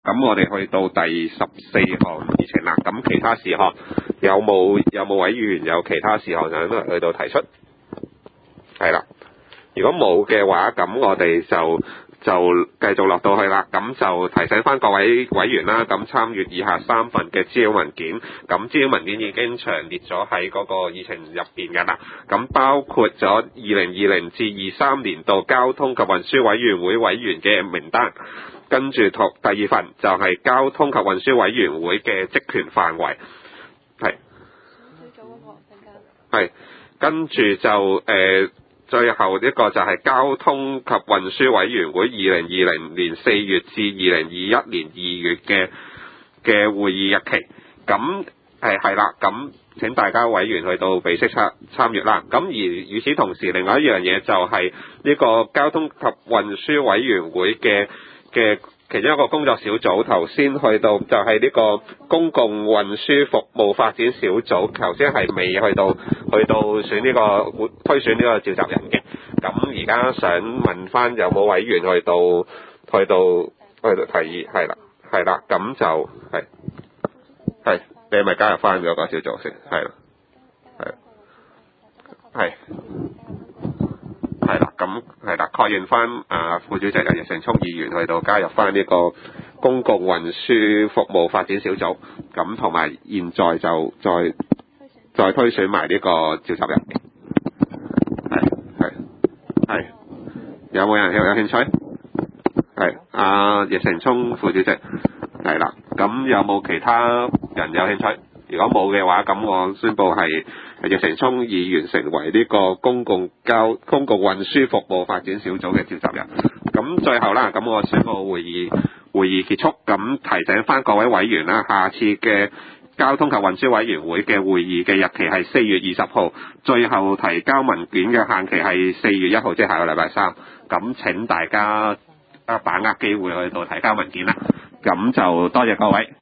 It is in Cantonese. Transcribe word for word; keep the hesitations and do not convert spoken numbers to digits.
咁我哋去到第十四項議程啦。咁其他事項有冇有冇委員有其他事項想去到提出？係啦，如果冇嘅話，咁我哋就就繼續落到去啦。咁就提醒翻各位委員啦，咁參閱以下三份嘅資料文件。咁資料文件已經詳列咗喺嗰個議程入邊㗎啦。咁包括咗二零二零至二三年度交通及運輸委員會委員嘅名單。跟住第二份就係交通及運輸委員會嘅職權範圍。係。係。跟住就誒。呃最後一個就係交通及運輸委員會二零二零年四月至二零二一年二月嘅嘅會議日期。咁誒係啦，咁請大家委員去到備悉參參與啦。咁而與此同時，另外一樣嘢就係呢個交通及運輸委員會嘅嘅其中一個工作小組，頭先去到就係呢個公共運輸服務發展小組，頭先係未去到去到選呢個推選呢個召集人嘅。咁而家想問翻有冇委員去到去到去到提議，係啦係啦，咁就係係你係咪加入翻嗰個小組先？係啦係係係啦，咁係啦，確認翻啊副主席啊，易成聰議員去到加入翻呢個公共運輸服務發展小組，咁同埋現在就再再推選埋呢個召集人。係係係，有冇人有有興趣？係啊，易成聰副主席係啦，咁有冇其他人有興趣？如果冇嘅話，咁我宣佈係易成聰議員成為呢個公共交公共運輸服務發展小組嘅召集人。咁最後啦，咁我宣佈會議會議結束。咁提醒翻各位委員啦，下次嘅交通及運輸委員會嘅會議嘅日期係四月二十號，最後提交文件嘅限期係四月一號，即係下個禮拜三。咁請大家啊把握機會去到提交文件啦。咁就多謝各位。